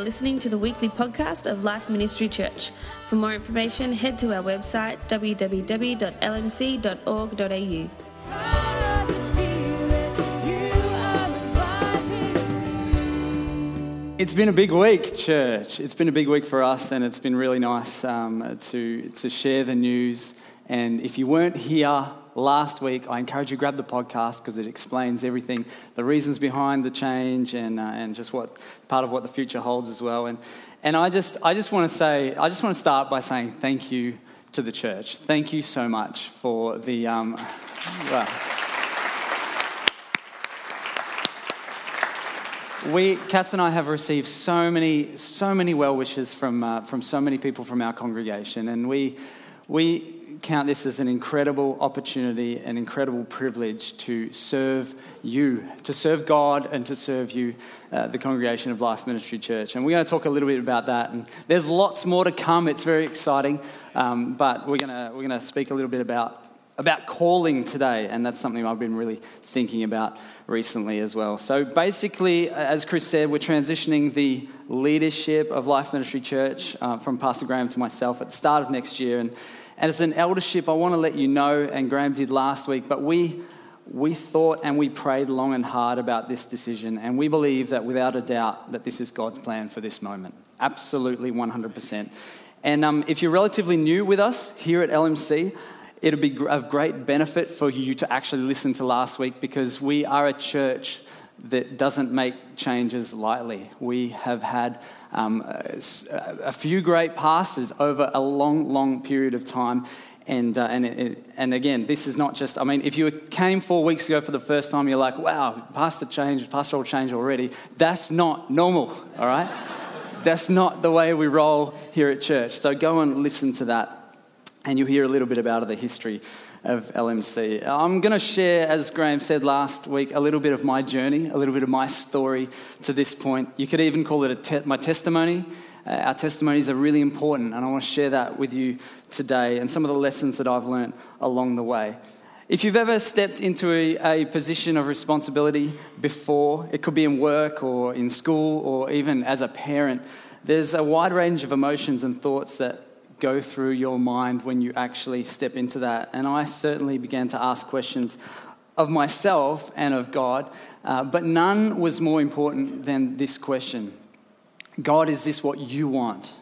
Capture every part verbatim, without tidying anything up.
You're listening to the weekly podcast of Life Ministry Church. For more information, head to our website w w w dot l m c dot org dot a u. It's been a big week, church. It's been a big week for us, and it's been really nice um, to to share the news. And if you weren't here last week, I encourage you to grab the podcast because it explains everything, the reasons behind the change, and uh, and just what part of what the future holds as well. And and I just I just want to say I just want to start by saying thank you to the church. Thank you so much for the. Um, well, We, Cass and I, have received so many, so many well wishes from uh, from so many people from our congregation, and we we count this as an incredible opportunity, an incredible privilege to serve you, to serve God, and to serve you, uh, the congregation of Life Ministry Church. And we're going to talk a little bit about that. And there's lots more to come. It's very exciting, um, but we're gonna we're gonna speak a little bit about. about calling today, and that's something I've been really thinking about recently as well. So basically, as Chris said, we're transitioning the leadership of Life Ministry Church uh, from Pastor Graham to myself at the start of next year. And, and as an eldership, I want to let you know, and Graham did last week, but we we thought and we prayed long and hard about this decision, and we believe that without a doubt that this is God's plan for this moment. Absolutely one hundred percent. And um, if you're relatively new with us here at L M C, it'll be of great benefit for you to actually listen to last week, because we are a church that doesn't make changes lightly. We have had um, a, a few great pastors over a long, long period of time. And uh, and it, and again, this is not just, I mean, if you came four weeks ago for the first time, you're like, wow, pastor changed, pastoral change already. That's not normal, all right? That's not the way we roll here at church. So go and listen to that, and you'll hear a little bit about the history of L M C. I'm going to share, as Graham said last week, a little bit of my journey, a little bit of my story to this point. You could even call it a te- my testimony. Uh, our testimonies are really important, and I want to share that with you today and some of the lessons that I've learned along the way. If you've ever stepped into a, a position of responsibility before, it could be in work or in school or even as a parent, there's a wide range of emotions and thoughts that go through your mind when you actually step into that. And I certainly began to ask questions of myself and of God, uh, but none was more important than this question. God, is this what you want?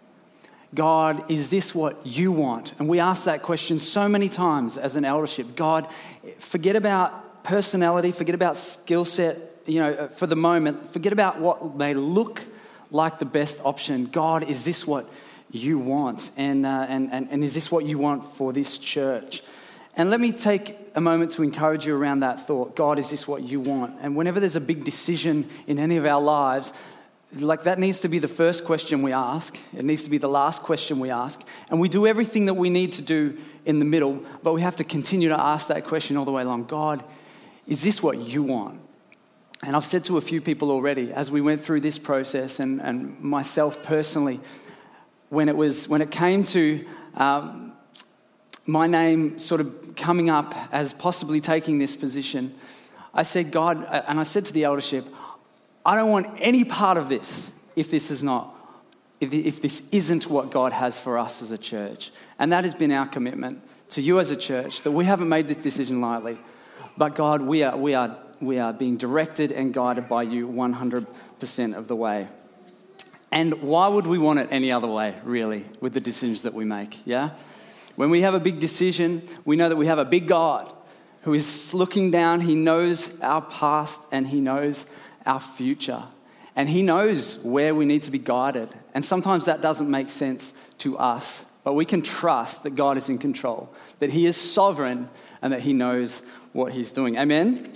God, is this what you want? And we ask that question so many times as an eldership. God, forget about personality, forget about skill set, you know, for the moment, forget about what may look like the best option. God, is this what you want, and, uh, and and and is this what you want for this church? And let me take a moment to encourage you around that thought. God, is this what you want? And whenever there's a big decision in any of our lives, like that needs to be the first question we ask. It needs to be the last question we ask. And we do everything that we need to do in the middle, but we have to continue to ask that question all the way along. God, is this what you want? And I've said to a few people already, as we went through this process, and, and myself personally, When it was, when it came to um, my name sort of coming up as possibly taking this position, I said, God, and I said to the eldership, I don't want any part of this if this is not, if, if this isn't what God has for us as a church. And that has been our commitment to you as a church, that we haven't made this decision lightly. But God, we are, we are, we are being directed and guided by you one hundred percent of the way. And why would we want it any other way, really, with the decisions that we make, yeah? When we have a big decision, we know that we have a big God who is looking down. He knows our past and he knows our future. And he knows where we need to be guided. And sometimes that doesn't make sense to us. But we can trust that God is in control, that he is sovereign, and that he knows what he's doing. Amen?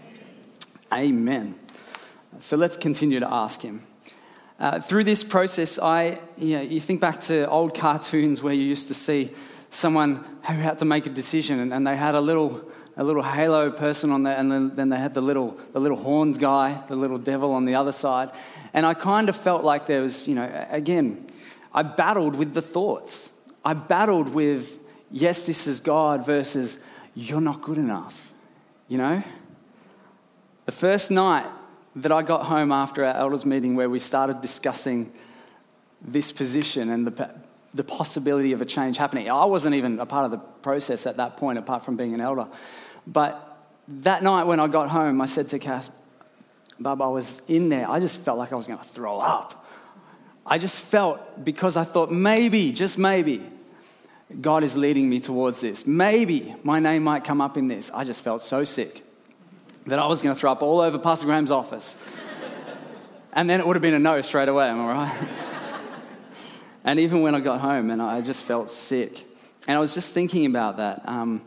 Amen. So let's continue to ask him. Uh, through this process, I, you know, you think back to old cartoons where you used to see someone who had to make a decision, and, and they had a little, a little halo person on there, and then, then they had the little, the little horned guy, the little devil on the other side. And I kind of felt like there was, you know, again, I battled with the thoughts. I battled with, yes, this is God, versus you're not good enough. You know, the first night that I got home after our elders meeting where we started discussing this position and the the possibility of a change happening. I wasn't even a part of the process at that point, apart from being an elder. But that night when I got home, I said to Cass, Bub, I was in there, I just felt like I was going to throw up. I just felt, because I thought maybe, just maybe, God is leading me towards this. Maybe my name might come up in this. I just felt so sick that I was going to throw up all over Pastor Graham's office. And then it would have been a no straight away, am I right? And even when I got home, and I just felt sick. And I was just thinking about that. Um,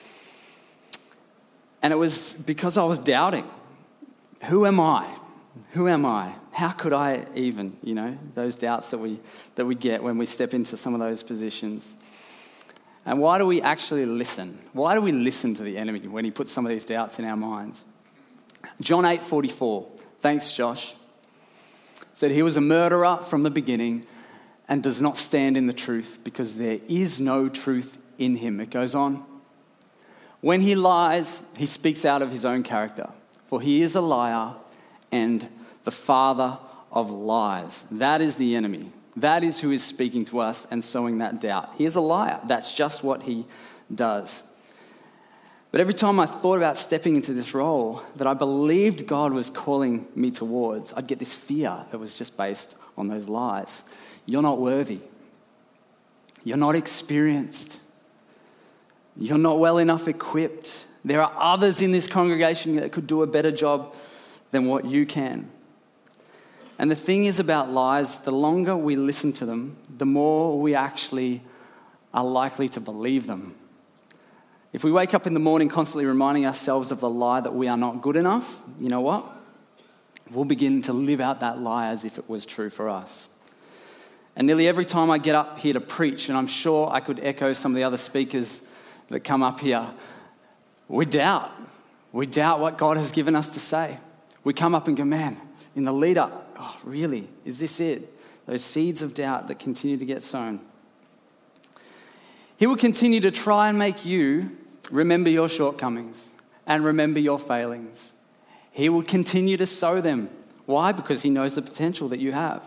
and it was because I was doubting. Who am I? Who am I? How could I even, you know, those doubts that we that we get when we step into some of those positions. And why do we actually listen? Why do we listen to the enemy when he puts some of these doubts in our minds? John eight forty-four, thanks Josh, said he was a murderer from the beginning and does not stand in the truth because there is no truth in him. It goes on. When he lies, he speaks out of his own character, for he is a liar and the father of lies. That is the enemy. That is who is speaking to us and sowing that doubt. He is a liar. That's just what he does. But every time I thought about stepping into this role that I believed God was calling me towards, I'd get this fear that was just based on those lies. You're not worthy. You're not experienced. You're not well enough equipped. There are others in this congregation that could do a better job than what you can. And the thing is about lies, the longer we listen to them, the more we actually are likely to believe them. If we wake up in the morning constantly reminding ourselves of the lie that we are not good enough, you know what? We'll begin to live out that lie as if it was true for us. And nearly every time I get up here to preach, and I'm sure I could echo some of the other speakers that come up here, we doubt. We doubt what God has given us to say. We come up and go, man, in the lead up, oh, really? Is this it? Those seeds of doubt that continue to get sown. He will continue to try and make you remember your shortcomings and remember your failings. He will continue to sow them. Why? Because he knows the potential that you have.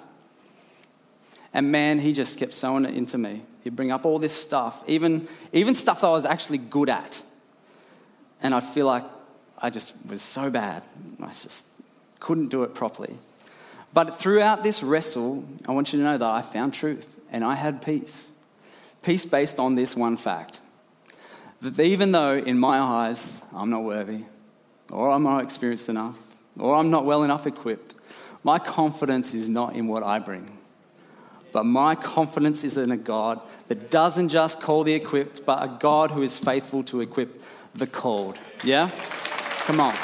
And man, he just kept sowing it into me. He'd bring up all this stuff, even, even stuff that I was actually good at. And I'd feel like I just was so bad. I just couldn't do it properly. But throughout this wrestle, I want you to know that I found truth and I had peace. Peace based on this one fact. That even though in my eyes I'm not worthy, or I'm not experienced enough, or I'm not well enough equipped, my confidence is not in what I bring. But my confidence is in a God that doesn't just call the equipped, but a God who is faithful to equip the called. Yeah? Come on.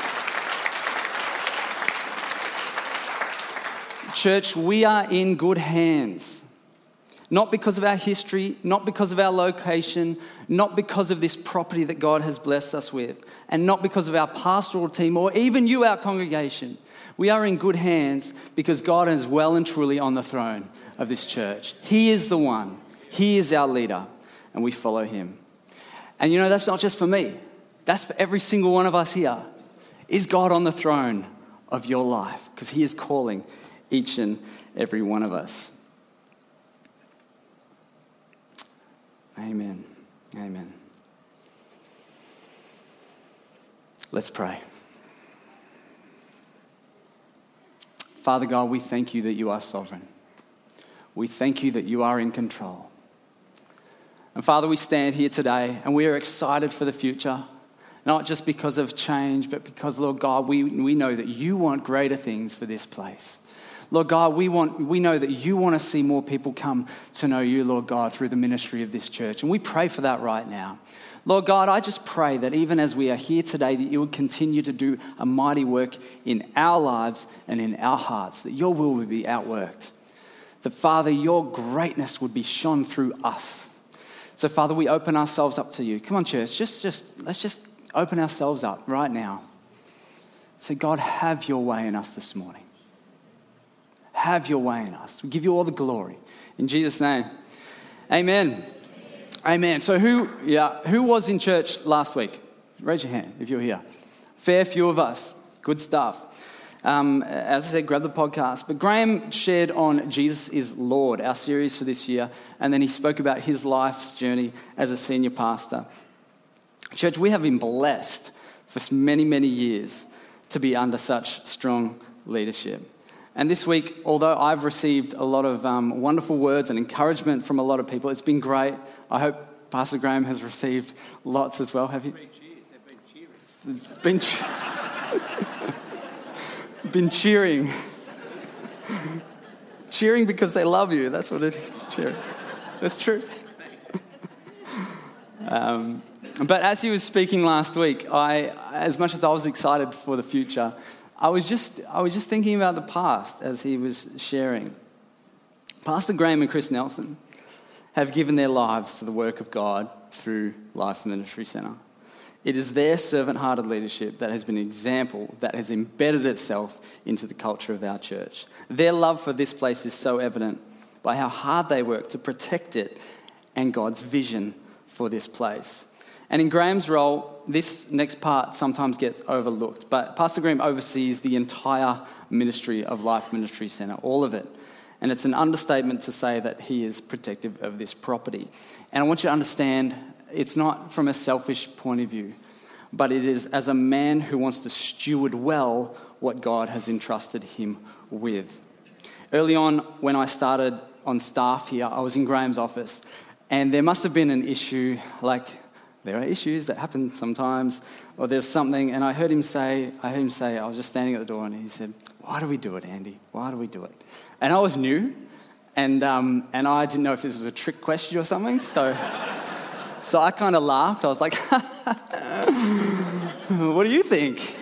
Church, we are in good hands. Not because of our history, not because of our location, not because of this property that God has blessed us with, and not because of our pastoral team or even you, our congregation. We are in good hands because God is well and truly on the throne of this church. He is the one. He is our leader, and we follow him. And you know, that's not just for me. That's for every single one of us here. Is God on the throne of your life? Because he is calling each and every one of us. Amen. Amen. Let's pray. Father God, we thank you that you are sovereign. We thank you that you are in control. And Father, we stand here today and we are excited for the future, not just because of change, but because, Lord God, we, we know that you want greater things for this place. Lord God, we want we know that you want to see more people come to know you, Lord God, through the ministry of this church. And we pray for that right now. Lord God, I just pray that even as we are here today, that you would continue to do a mighty work in our lives and in our hearts, that your will would be outworked. That, Father, your greatness would be shone through us. So, Father, we open ourselves up to you. Come on, church, just, just let's just open ourselves up right now. Say, God, have your way in us this morning. Have your way in us. We give you all the glory. In Jesus' name, amen. Amen. So who, yeah, who was in church last week? Raise your hand if you're here. Fair few of us. Good stuff. Um, as I said, grab the podcast. But Graham shared on Jesus is Lord, our series for this year, and then he spoke about his life's journey as a senior pastor. Church, we have been blessed for many, many years to be under such strong leadership. And this week, although I've received a lot of um, wonderful words and encouragement from a lot of people, it's been great. I hope Pastor Graham has received lots as well. Have you? Been cheers. Been, been cheering. Cheering because they love you. That's what it is, cheering. That's true. um, but as he was speaking last week, I, as much as I was excited for the future, I was just I was just thinking about the past as he was sharing. Pastor Graham and Chris Nelson have given their lives to the work of God through Life Ministry Centre. It is their servant-hearted leadership that has been an example that has embedded itself into the culture of our church. Their love for this place is so evident by how hard they work to protect it and God's vision for this place. And in Graham's role, this next part sometimes gets overlooked, but Pastor Graham oversees the entire ministry of Life Ministry Centre, all of it. And it's an understatement to say that he is protective of this property. And I want you to understand, it's not from a selfish point of view, but it is as a man who wants to steward well what God has entrusted him with. Early on, when I started on staff here, I was in Graham's office, and there must have been an issue, like there are issues that happen sometimes, or there's something, and I heard him say, I heard him say, I was just standing at the door, and he said, "Why do we do it, Andy? Why do we do it?" And I was new, and um, and I didn't know if this was a trick question or something, so so I kind of laughed. I was like, "What do you think?"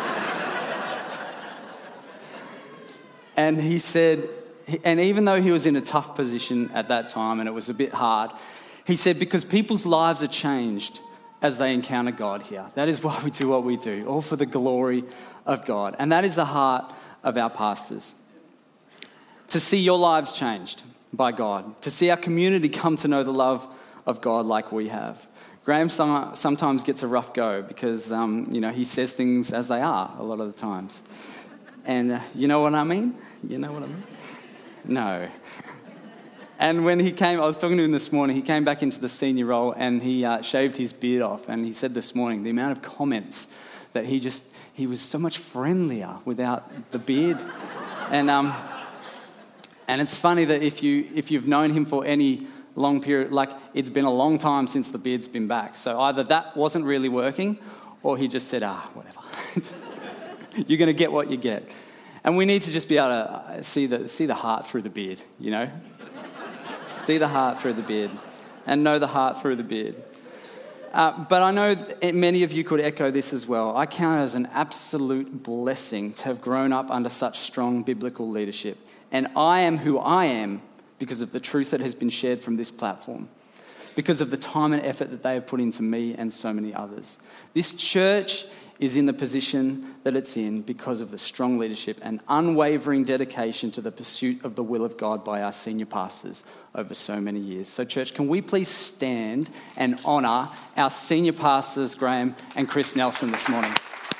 And he said, and even though he was in a tough position at that time, and it was a bit hard, he said, because people's lives are changed as they encounter God here. That is why we do what we do, all for the glory of God. And that is the heart of our pastors. To see your lives changed by God, to see our community come to know the love of God like we have. Graham sometimes gets a rough go because, um, you know, he says things as they are a lot of the times. And uh, you know what I mean? You know what I mean? No. And when he came, I was talking to him this morning, he came back into the senior role and he uh, shaved his beard off. And he said this morning, the amount of comments that he just, he was so much friendlier without the beard. And um, and it's funny that if, you, if you've known him for any long period, like it's been a long time since the beard's been back. So either that wasn't really working or he just said, ah, whatever. You're going to get what you get. And we need to just be able to see the, see the heart through the beard, you know? See the heart through the beard and know the heart through the beard. Uh, but I know that many of you could echo this as well. I count it as an absolute blessing to have grown up under such strong biblical leadership. And I am who I am because of the truth that has been shared from this platform, because of the time and effort that they have put into me and so many others. This church is in the position that it's in because of the strong leadership and unwavering dedication to the pursuit of the will of God by our senior pastors over so many years. So church, can we please stand and honour our senior pastors, Graham and Chris Nelson, this morning.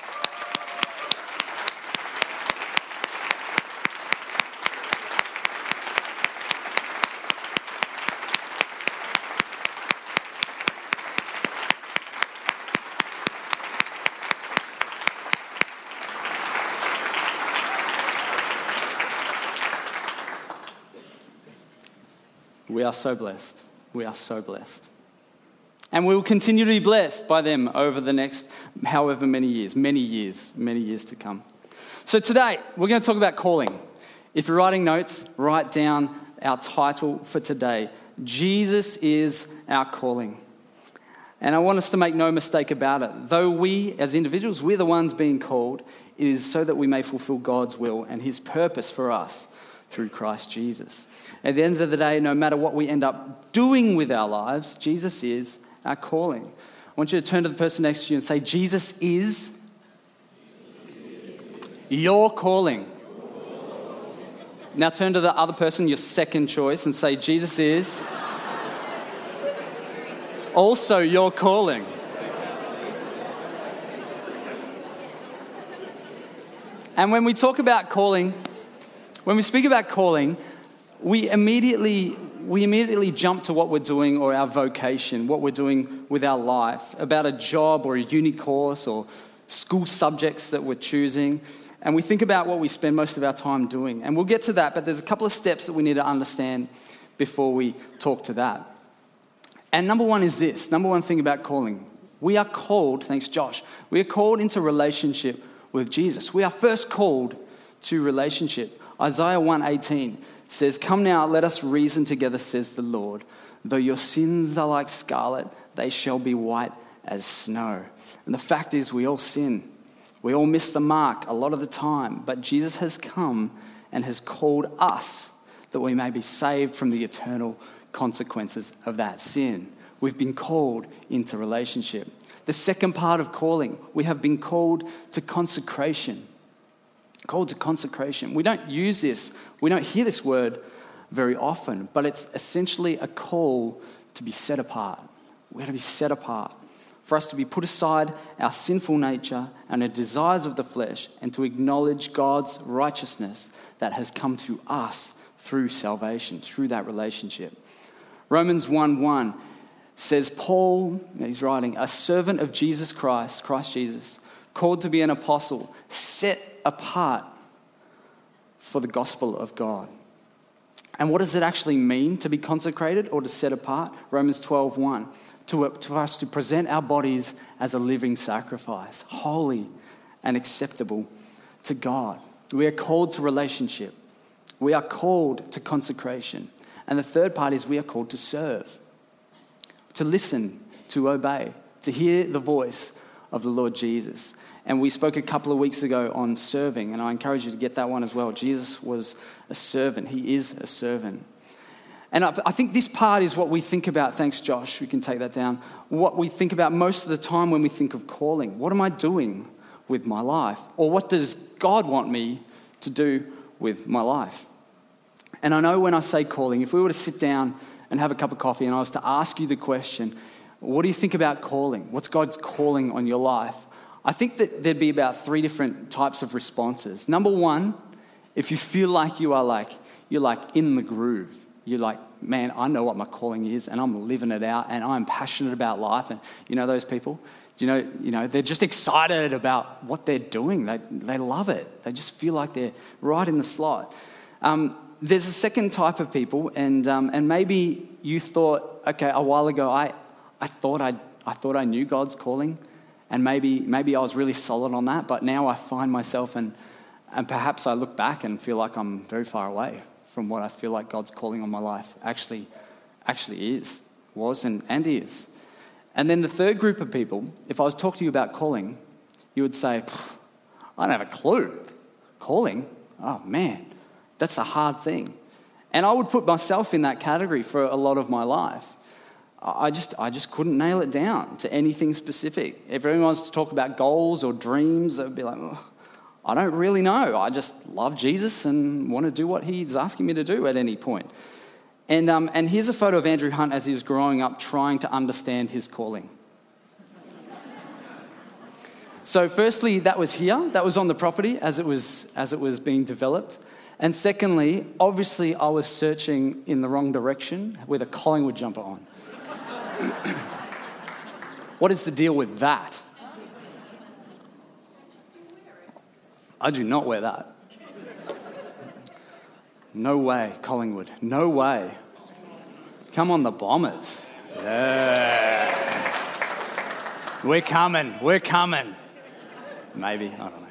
We are so blessed. We are so blessed. And we will continue to be blessed by them over the next however many years, many years, many years to come. So today, we're going to talk about calling. If you're writing notes, write down our title for today. Jesus is our calling. And I want us to make no mistake about it. Though we, as individuals, we're the ones being called, it is so that we may fulfill God's will and his purpose for us through Christ Jesus. At the end of the day, no matter what we end up doing with our lives, Jesus is our calling. I want you to turn to the person next to you and say, Jesus is your calling. Now turn to the other person, your second choice, and say, Jesus is also your calling. And when we talk about calling, when we speak about calling, we immediately we immediately jump to what we're doing or our vocation, what we're doing with our life, about a job or a uni course or school subjects that we're choosing. And we think about what we spend most of our time doing. And we'll get to that, but there's a couple of steps that we need to understand before we talk to that. And number one is this, number one thing about calling. We are called, thanks Josh, we are called into relationship with Jesus. We are first called to relationship. Isaiah one eighteen says, "Come now, let us reason together, says the Lord. Though your sins are like scarlet, they shall be white as snow." And the fact is, we all sin. We all miss the mark a lot of the time. But Jesus has come and has called us that we may be saved from the eternal consequences of that sin. We've been called into relationship. The second part of calling, we have been called to consecration. Called to consecration. We don't use this, we don't hear this word very often, but it's essentially a call to be set apart. We're to be set apart. For us to be put aside our sinful nature and the desires of the flesh and to acknowledge God's righteousness that has come to us through salvation, through that relationship. Romans one one says, Paul, he's writing, a servant of Jesus Christ, Christ Jesus, called to be an apostle, set apart for the gospel of God. And what does it actually mean to be consecrated or to set apart? Romans twelve one, to, to us to present our bodies as a living sacrifice, holy and acceptable to God. We are called to relationship. We are called to consecration. And the third part is we are called to serve, to listen, to obey, to hear the voice of the Lord Jesus. And we spoke a couple of weeks ago on serving, and I encourage you to get that one as well. Jesus was a servant. He is a servant. And I, I think this part is what we think about. Thanks, Josh. We can take that down. What we think about most of the time when we think of calling. What am I doing with my life? Or what does God want me to do with my life? And I know when I say calling, if we were to sit down and have a cup of coffee and I was to ask you the question, what do you think about calling? What's God's calling on your life? I think that there'd be about three different types of responses. Number one, if you feel like you are like, you're like in the groove. You're like, man, I know what my calling is and I'm living it out and I'm passionate about life. And you know those people? You know, you know, they're just excited about what they're doing. They they love it. They just feel like they're right in the slot. Um, there's a second type of people, and um, and maybe you thought, okay, a while ago, I I thought I I thought I knew God's calling. And maybe maybe I was really solid on that, but now I find myself and and perhaps I look back and feel like I'm very far away from what I feel like God's calling on my life actually actually is, was and, and is. And then the third group of people, if I was talking to you about calling, you would say, I don't have a clue. Calling? Oh man, that's a hard thing. And I would put myself in that category for a lot of my life. I just I just couldn't nail it down to anything specific. If everyone wants to talk about goals or dreams, they'd be like, oh, I don't really know. I just love Jesus and want to do what he's asking me to do at any point. And um, and here's a photo of Andrew Hunt as he was growing up trying to understand his calling. So firstly, that was here. That was on the property as it was as it was being developed. And secondly, obviously I was searching in the wrong direction with a Collingwood jumper on. What is the deal with that? I do not wear that. No way, Collingwood. No way. Come on, the Bombers. Yeah. We're coming. We're coming. Maybe. I don't know.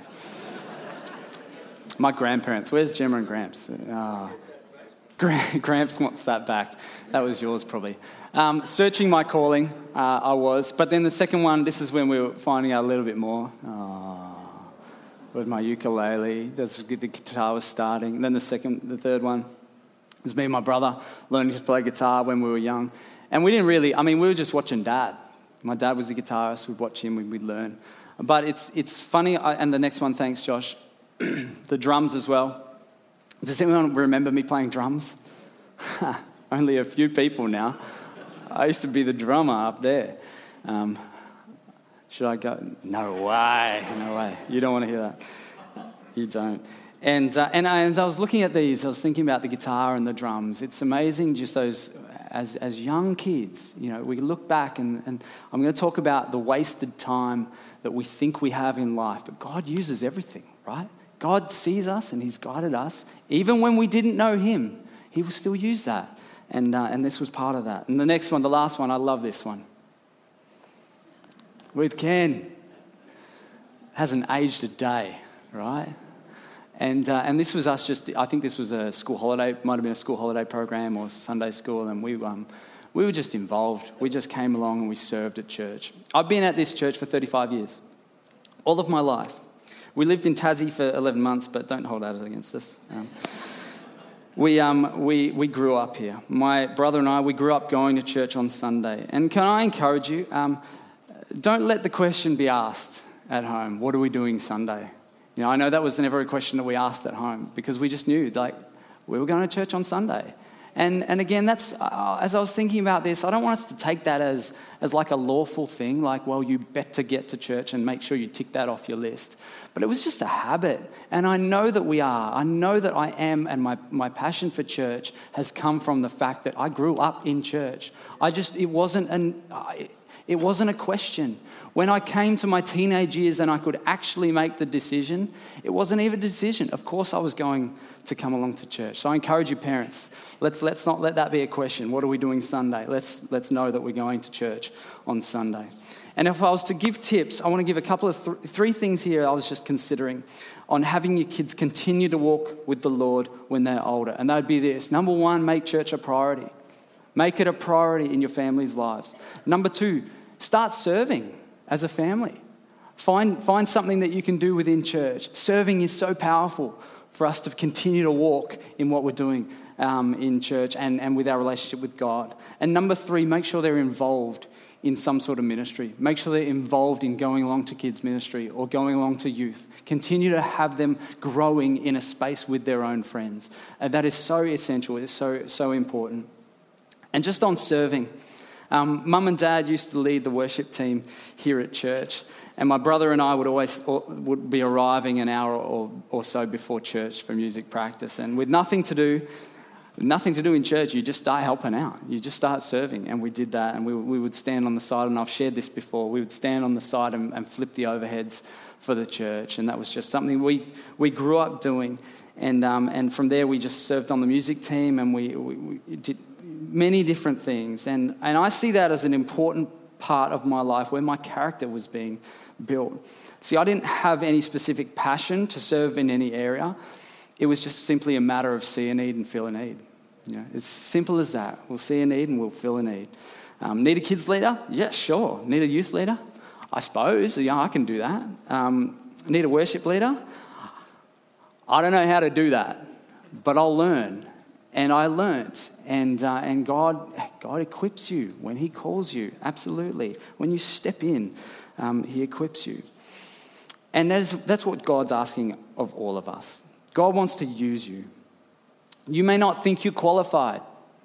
My grandparents. Where's Gemma and Gramps? Oh. Gramps wants that back. That was yours probably. Um, searching my calling, uh, I was. But then the second one, this is when we were finding out a little bit more. Oh, with my ukulele, the guitar was starting. And then the second, the third one was me and my brother learning to play guitar when we were young. And we didn't really, I mean, we were just watching Dad. My dad was a guitarist. We'd watch him, we'd learn. But it's it's funny, and the next one, thanks Josh, the drums as well. Does anyone remember me playing drums? Only a few people now. I used to be the drummer up there. Um, should I go? No way, no way. You don't want to hear that. You don't. And, uh, and as I was looking at these, I was thinking about the guitar and the drums. It's amazing just those, as, as young kids, you know, we look back and, and I'm going to talk about the wasted time that we think we have in life. But God uses everything, right? God sees us and he's guided us. Even when we didn't know him, he will still use that. And, uh, and this was part of that. And the next one, the last one, I love this one. With Ken. Hasn't aged a day, right? And uh, and this was us just, I think this was a school holiday, might have been a school holiday program or Sunday school, and we um we were just involved. We just came along and we served at church. I've been at this church for thirty-five years, all of my life. We lived in Tassie for eleven months, but don't hold that against us. Um, we um we we grew up here. My brother and I, we grew up going to church on Sunday. And can I encourage you, um, don't let the question be asked at home, what are we doing Sunday? You know, I know that was never a question that we asked at home because we just knew, like, we were going to church on Sunday. And and again, that's, uh, as I was thinking about this, I don't want us to take that as, as like a lawful thing, like, well, you better get to church and make sure you tick that off your list. But it was just a habit. And I know that we are. I know that I am, and my, my passion for church has come from the fact that I grew up in church. I just, it wasn't an... I, It wasn't a question. When I came to my teenage years and I could actually make the decision, it wasn't even a decision. Of course I was going to come along to church. So I encourage you parents, let's let's not let that be a question. What are we doing Sunday? Let's let's know that we're going to church on Sunday. And if I was to give tips, I want to give a couple of th- three things here I was just considering on having your kids continue to walk with the Lord when they're older. And that would be this. Number one, make church a priority. Make it a priority in your family's lives. Number two, start serving as a family. Find, find something that you can do within church. Serving is so powerful for us to continue to walk in what we're doing um, in church and, and with our relationship with God. And number three, make sure they're involved in some sort of ministry. Make sure they're involved in going along to kids ministry or going along to youth. Continue to have them growing in a space with their own friends. And that is so essential. It's so, so important. And just on serving, um, Mum and Dad used to lead the worship team here at church, and my brother and I would always would be arriving an hour or, or so before church for music practice. And with nothing to do, nothing to do in church, you just start helping out. You just start serving, and we did that. And we we would stand on the side, and I've shared this before. We would stand on the side and, and flip the overheads for the church, and that was just something we we grew up doing. And um, and from there, we just served on the music team, and we, we, we did many different things. And, and I see that as an important part of my life where my character was being built. See, I didn't have any specific passion to serve in any area. It was just simply a matter of see a need and fill a need. You know, it's simple as that. We'll see a need and we'll fill a need. Um, need a kids leader? Yeah, sure. Need a youth leader? I suppose. Yeah, I can do that. Um, need a worship leader? I don't know how to do that, but I'll learn. And I learnt. And uh, and God God equips you when he calls you, absolutely. When you step in, um, he equips you. And that's, that's what God's asking of all of us. God wants to use you. You may not think you're qualified,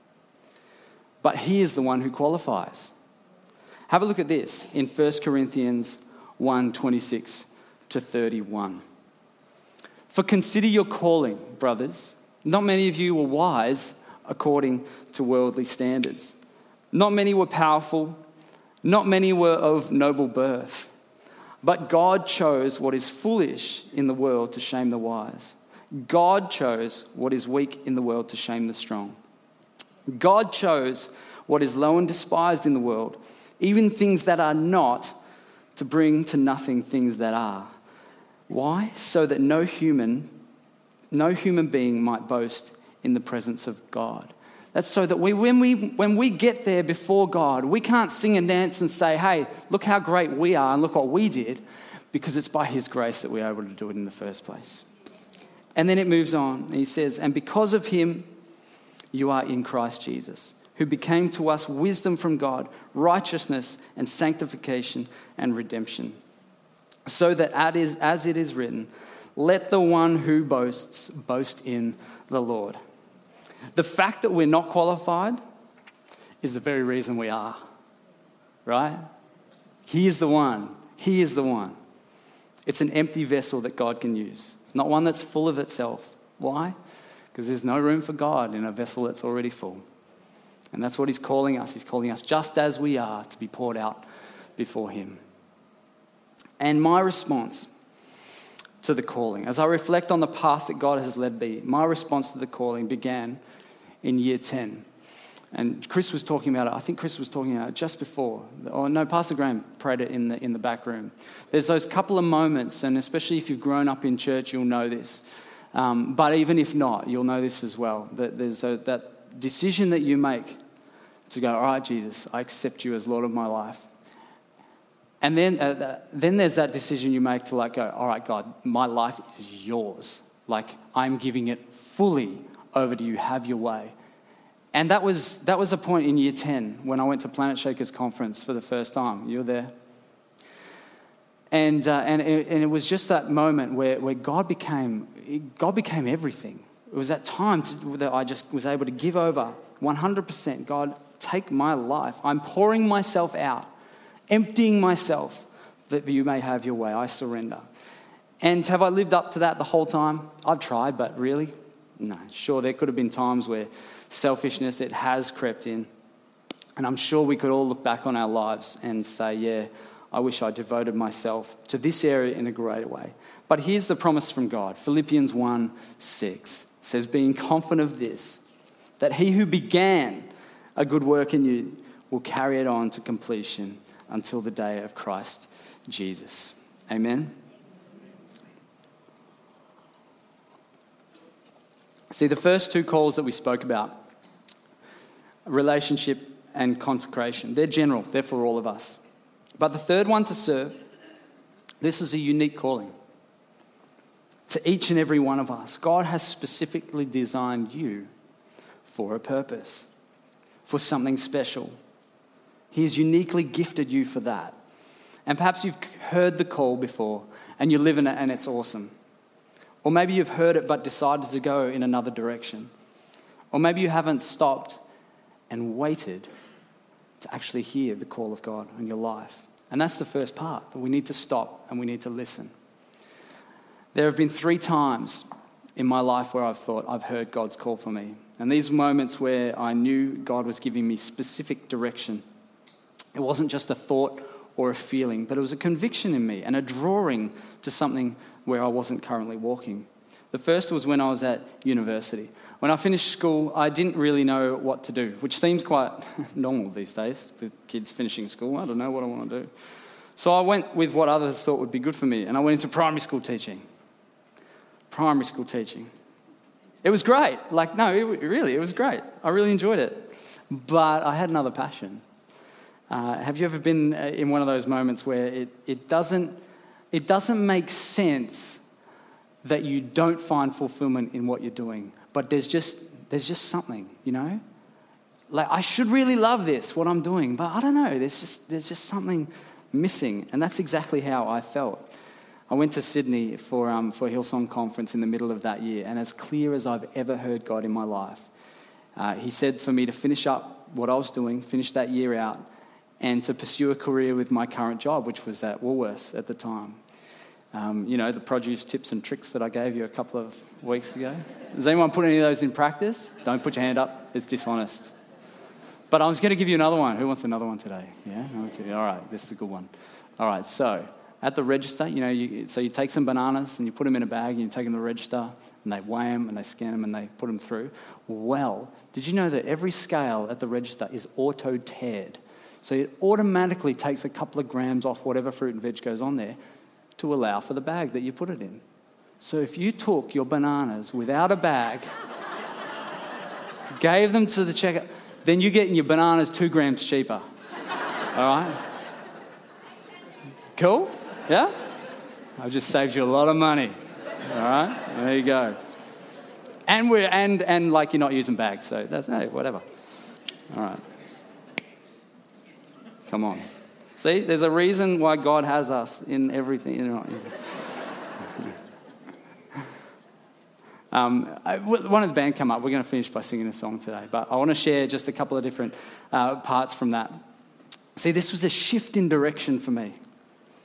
but he is the one who qualifies. Have a look at this in First Corinthians one, twenty-six to thirty-one. For consider your calling, brothers. Not many of you were wise according to worldly standards. Not many were powerful. Not many were of noble birth. But God chose what is foolish in the world to shame the wise. God chose what is weak in the world to shame the strong. God chose what is low and despised in the world, even things that are not, to bring to nothing things that are. Why? So that no human, no human being might boast in the presence of God. That's so that we, when we when we get there before God, we can't sing and dance and say, hey, look how great we are and look what we did, because it's by his grace that we're able to do it in the first place. And then it moves on. He says, and because of him, you are in Christ Jesus, who became to us wisdom from God, righteousness and sanctification and redemption. So that as it is written, let the one who boasts boast in the Lord. The fact that we're not qualified is the very reason we are, right? He is the one. He is the one. It's an empty vessel that God can use, not one that's full of itself. Why? Because there's no room for God in a vessel that's already full. And that's what he's calling us. He's calling us just as we are to be poured out before him. And my response to the calling, as I reflect on the path that God has led me, my response to the calling began in year ten. And Chris was talking about it. I think Chris was talking about it just before. Oh no, Pastor Graham prayed it in the in the back room. There's those couple of moments, and especially if you've grown up in church, you'll know this. Um, but even if not, you'll know this as well. That there's a, that decision that you make to go, all right, Jesus, I accept you as Lord of my life. And then, uh, then there's that decision you make to like go, all right, God, my life is yours. Like I'm giving it fully over to you. Have your way. And that was that was a point in year ten when I went to Planet Shakers conference for the first time. You were there? And uh, and, it, and it was just that moment where, where God became God became everything. It was that time to, that I just was able to give over one hundred percent. God, take my life. I'm pouring myself out, emptying myself that you may have your way. I surrender. And have I lived up to that the whole time? I've tried, but really? No. Sure, there could have been times where selfishness, it has crept in. And I'm sure we could all look back on our lives and say, yeah, I wish I devoted myself to this area in a greater way. But here's the promise from God. Philippians one six says, being confident of this, that he who began a good work in you will carry it on to completion until the day of Christ Jesus. Amen. See, the first two calls that we spoke about, relationship and consecration, they're general, they're for all of us. But the third one, to serve, this is a unique calling. To each and every one of us, God has specifically designed you for a purpose, for something special. He has uniquely gifted you for that. And perhaps you've heard the call before and you live in it and it's awesome. Or maybe you've heard it but decided to go in another direction. Or maybe you haven't stopped and waited to actually hear the call of God in your life. And that's the first part, that we need to stop and we need to listen. There have been three times in my life where I've thought I've heard God's call for me. And these moments where I knew God was giving me specific direction. It wasn't just a thought or a feeling, but it was a conviction in me and a drawing to something where I wasn't currently walking. The first was when I was at university. When I finished school, I didn't really know what to do, which seems quite normal these days with kids finishing school. I don't know what I want to do. So I went with what others thought would be good for me, and I went into primary school teaching. Primary school teaching. It was great. Like, no, it, really, it was great. I really enjoyed it. But I had another passion. Uh, have you ever been in one of those moments where it, it doesn't it doesn't make sense that you don't find fulfillment in what you're doing, but there's just there's just something, you know? Like, I should really love this, what I'm doing, but I don't know, there's just there's just something missing. And that's exactly how I felt. I went to Sydney for um, for Hillsong Conference in the middle of that year, and as clear as I've ever heard God in my life, uh, he said for me to finish up what I was doing, finish that year out, and to pursue a career with my current job, which was at Woolworths at the time. Um, you know, the produce tips and tricks that I gave you a couple of weeks ago. Does anyone put any of those in practice? Don't put your hand up. It's dishonest. But I was going to give you another one. Who wants another one today? Yeah? All right, this is a good one. All right, so at the register, you know, you, so you take some bananas and you put them in a bag and you take them to the register and they weigh them and they scan them and they put them through. Well, did you know that every scale at the register is auto-tared? So it automatically takes a couple of grams off whatever fruit and veg goes on there to allow for the bag that you put it in. So if you took your bananas without a bag, gave them to the checker, then you're getting your bananas two grams cheaper. All right? Cool? Yeah? I've just saved you a lot of money. All right? There you go. And we're and and like you're not using bags, so that's hey, whatever. All right. Come on. See, there's a reason why God has us in everything. You know. um, I, one of the band come up. We're going to finish by singing a song today, but I want to share just a couple of different uh, parts from that. See, this was a shift in direction for me.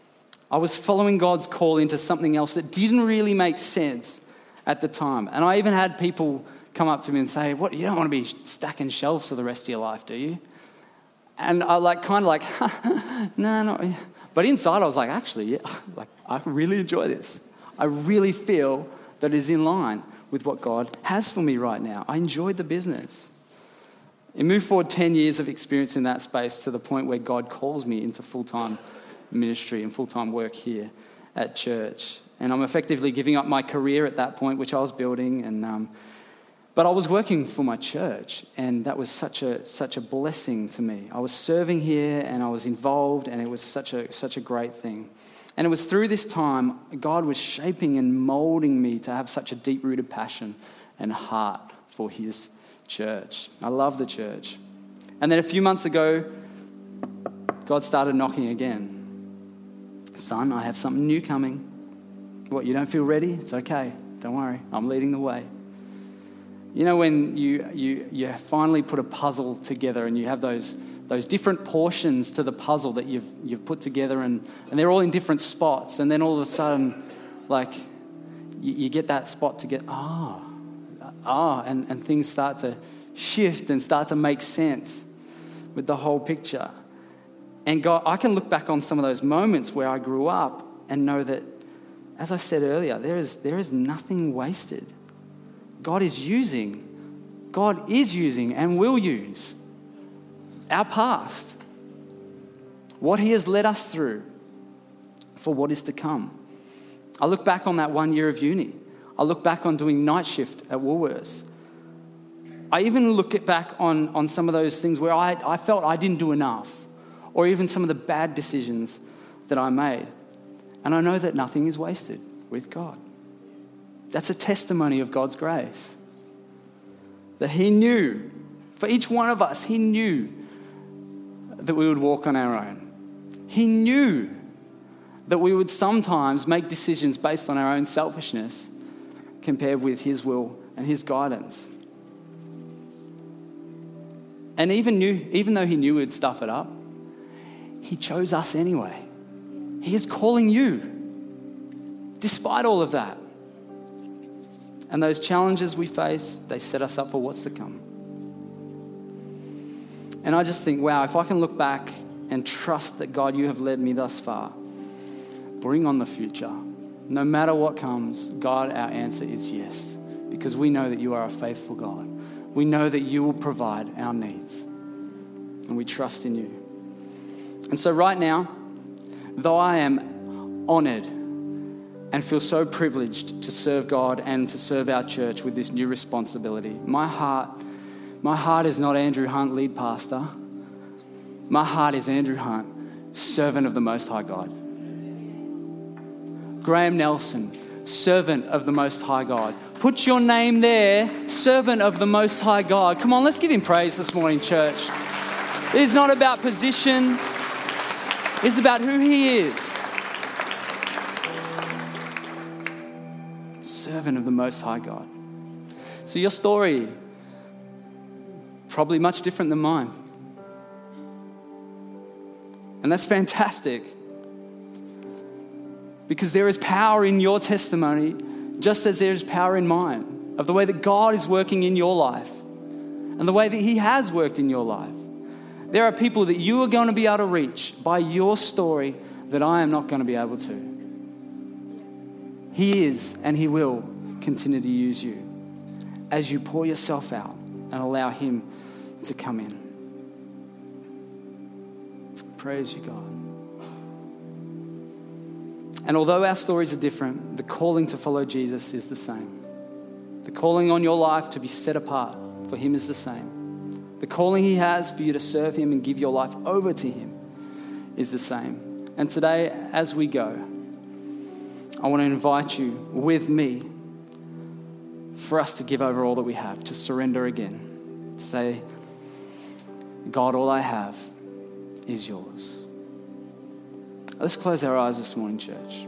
I was following God's call into something else that didn't really make sense at the time. And I even had people come up to me and say, "What, you don't want to be stacking shelves for the rest of your life, do you?" And I like kind of like, no, no. But inside I was like, actually, yeah, like I really enjoy this. I really feel that it is in line with what God has for me right now. I enjoyed the business. It moved forward ten years of experience in that space to the point where God calls me into full-time ministry and full-time work here at church. And I'm effectively giving up my career at that point, which I was building. And um, but I was working for my church, and that was such a such a blessing to me. I was serving here, and I was involved, and it was such a such a great thing. And it was through this time God was shaping and molding me to have such a deep-rooted passion and heart for His church. I love the church. And then a few months ago, God started knocking again. Son, I have something new coming. What, you don't feel ready? It's okay. Don't worry. I'm leading the way. You know when you you you finally put a puzzle together and you have those those different portions to the puzzle that you've you've put together and, and they're all in different spots, and then all of a sudden, like, you, you get that spot to get, ah, ah, and, and things start to shift and start to make sense with the whole picture. And God, I can look back on some of those moments where I grew up and know that, as I said earlier, there is there is nothing wasted. God is using, God is using and will use our past, what He has led us through for what is to come. I look back on that one year of uni. I look back on doing night shift at Woolworths. I even look back on, on some of those things where I, I felt I didn't do enough, or even some of the bad decisions that I made. And I know that nothing is wasted with God. That's a testimony of God's grace. That He knew, for each one of us, He knew that we would walk on our own. He knew that we would sometimes make decisions based on our own selfishness compared with His will and His guidance. And even knew, even though He knew we'd stuff it up, He chose us anyway. He is calling you, despite all of that. And those challenges we face, they set us up for what's to come. And I just think, wow, if I can look back and trust that, God, you have led me thus far, bring on the future. No matter what comes, God, our answer is yes. Because we know that you are a faithful God. We know that you will provide our needs. And we trust in you. And so right now, though I am honoured and feel so privileged to serve God and to serve our church with this new responsibility, my heart, my heart is not Andrew Hunt, lead pastor. My heart is Andrew Hunt, servant of the Most High God. Graham Nelson, servant of the Most High God. Put your name there, servant of the Most High God. Come on, let's give Him praise this morning, church. It is not about position. It's about who He is. Servant of the Most High God. So your story, probably much different than mine. And that's fantastic. Because there is power in your testimony, just as there is power in mine, of the way that God is working in your life and the way that He has worked in your life. There are people that you are going to be able to reach by your story that I am not going to be able to. He is and He will continue to use you as you pour yourself out and allow Him to come in. Praise you, God. And although our stories are different, the calling to follow Jesus is the same. The calling on your life to be set apart for Him is the same. The calling He has for you to serve Him and give your life over to Him is the same. And today, as we go, I want to invite you with me for us to give over all that we have, to surrender again, to say, God, all I have is yours. Let's close our eyes this morning, church.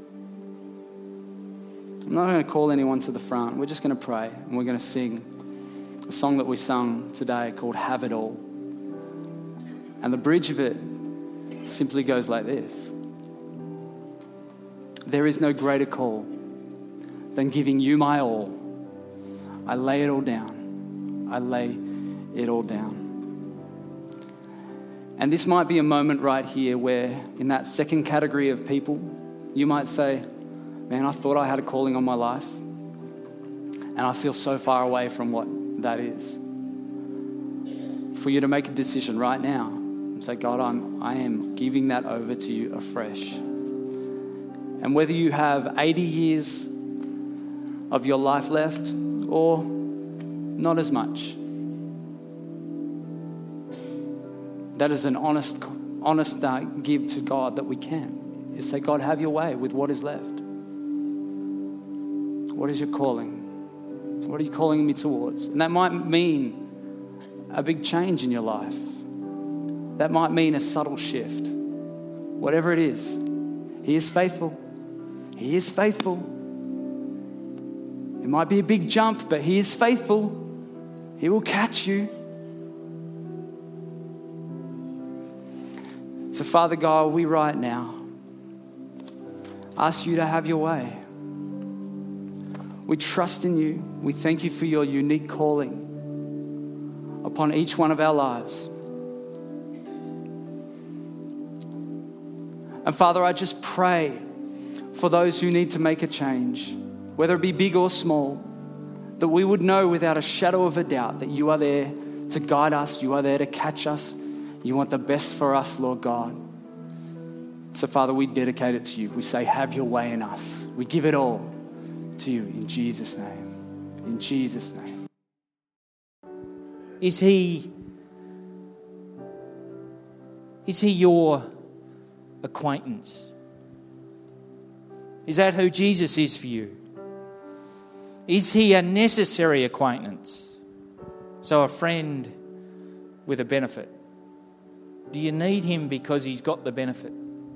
I'm not going to call anyone to the front. We're just going to pray and we're going to sing a song that we sung today called Have It All. And the bridge of it simply goes like this. there is no greater call than giving you my all. I lay it all down. I lay it all down. And this might be a moment right here where in that second category of people, you might say, man, I thought I had a calling on my life and I feel so far away from what that is. For you to make a decision right now and say, God, I'm, I am giving that over to you afresh. And whether you have eighty years of your life left or not as much, that is an honest, honest uh, give to God that we can. Is say, God, have your way with what is left. What is your calling? What are you calling me towards? And that might mean a big change in your life. That might mean a subtle shift. Whatever it is, He is faithful. He is faithful. It might be a big jump, but He is faithful. He will catch you. So, Father God, we right now ask you to have your way. We trust in you. We thank you for your unique calling upon each one of our lives. And Father, I just pray for those who need to make a change, whether it be big or small, that we would know without a shadow of a doubt that you are there to guide us. You are there to catch us. You want the best for us, Lord God. So, Father, we dedicate it to you. We say, have your way in us. We give it all to you in Jesus' name. In Jesus' name. Is he, is he your acquaintance? Is that who Jesus is for you? Is he a necessary acquaintance? So a friend with a benefit. Do you need him because he's got the benefit?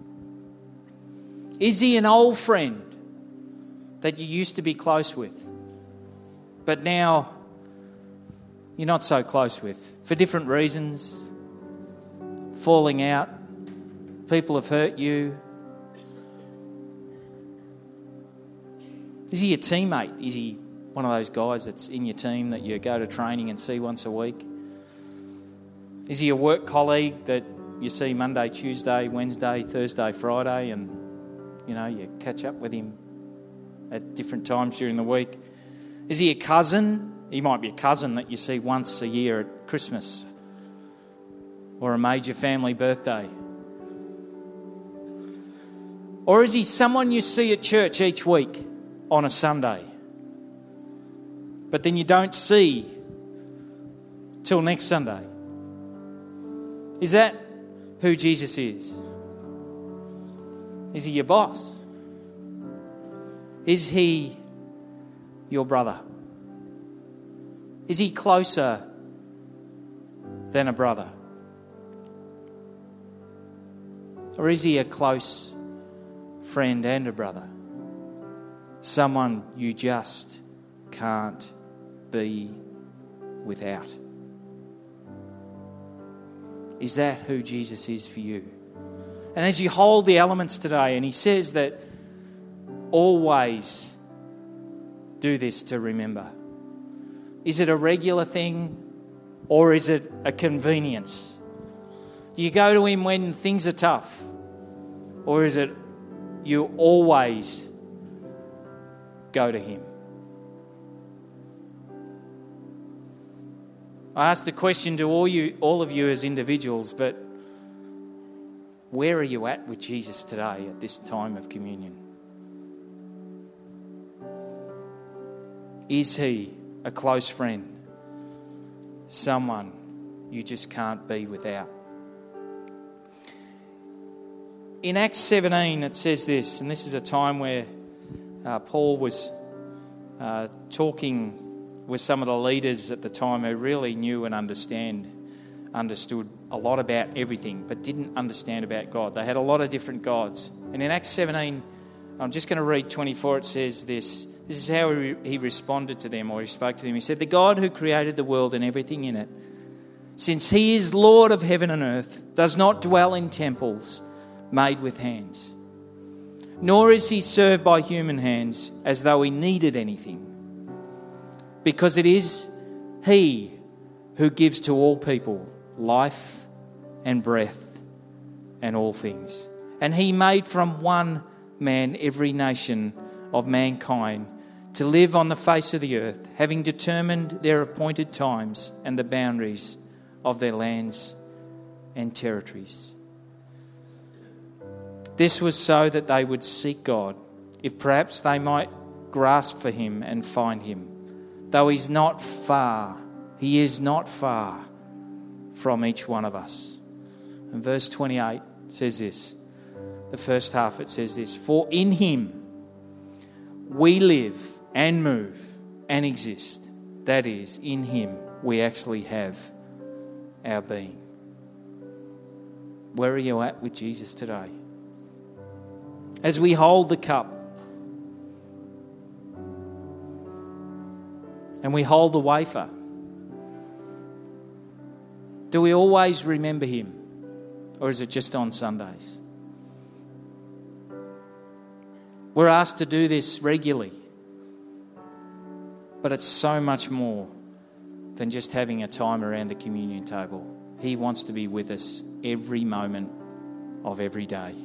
Is he an old friend that you used to be close with, but now you're not so close with for different reasons, falling out, people have hurt you? Is he a teammate? Is he one of those guys that's in your team that you go to training and see once a week? Is he a work colleague that you see Monday, Tuesday, Wednesday, Thursday, Friday, and you know you catch up with him at different times during the week? Is he a cousin? He might be a cousin that you see once a year at Christmas or a major family birthday. Or is he someone you see at church each week on a Sunday, but then you don't see till next Sunday? Is that who Jesus is? Is he your boss? Is he your brother? Is he closer than a brother? Or is he a close friend and a brother? Someone you just can't be without. Is that who Jesus is for you? And as you hold the elements today, and he says that always do this to remember. Is it a regular thing or is it a convenience? Do you go to him when things are tough, or is it you always go to him? I asked the question to all you, all of you as individuals, but where are you at with Jesus today at this time of communion? Is he a close friend? Someone you just can't be without? In Acts seventeen it says this, and this is a time where uh, Paul was uh, talking with some of the leaders at the time who really knew and understand, understood a lot about everything, but didn't understand about God. They had a lot of different gods. And in Acts seventeen, I'm just going to read twenty-four, it says this. This is how he, he responded to them, or he spoke to them. He said, "The God who created the world and everything in it, since he is Lord of heaven and earth, does not dwell in temples made with hands, nor is he served by human hands as though he needed anything, because it is he who gives to all people life and breath and all things. And he made from one man every nation of mankind to live on the face of the earth, having determined their appointed times and the boundaries of their lands and territories. This was so that they would seek God, if perhaps they might grasp for him and find him, though he's not far, he is not far from each one of us. And verse twenty-eight says this, the first half it says this, for in him we live and move and exist. That is, in him we actually have our being. Where are you at with Jesus today? As we hold the cup and we hold the wafer, do we always remember him, or is it just on Sundays? We're asked to do this regularly, but it's so much more than just having a time around the communion table. He wants to be with us every moment of every day.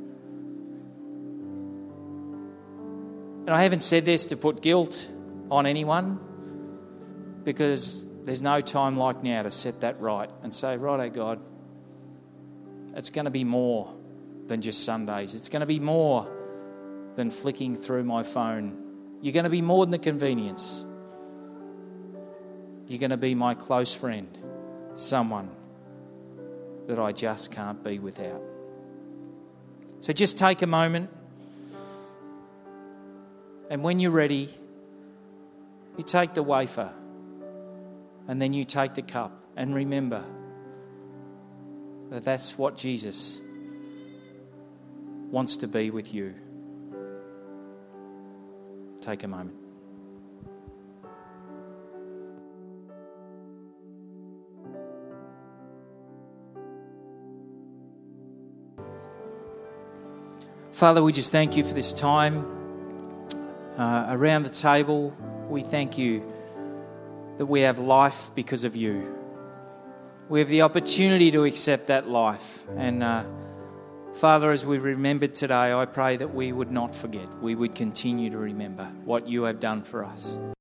And I haven't said this to put guilt on anyone, because there's no time like now to set that right and say, righto God, it's going to be more than just Sundays. It's going to be more than flicking through my phone. You're going to be more than the convenience. You're going to be my close friend, someone that I just can't be without. So just take a moment, and when you're ready, you take the wafer and then you take the cup, and remember that that's what Jesus wants to be with you. Take a moment. Father, we just thank you for this time uh, around the table. We thank you that we have life because of you. We have the opportunity to accept that life. And uh, Father, as we remembered today, I pray that we would not forget. We would continue to remember what you have done for us.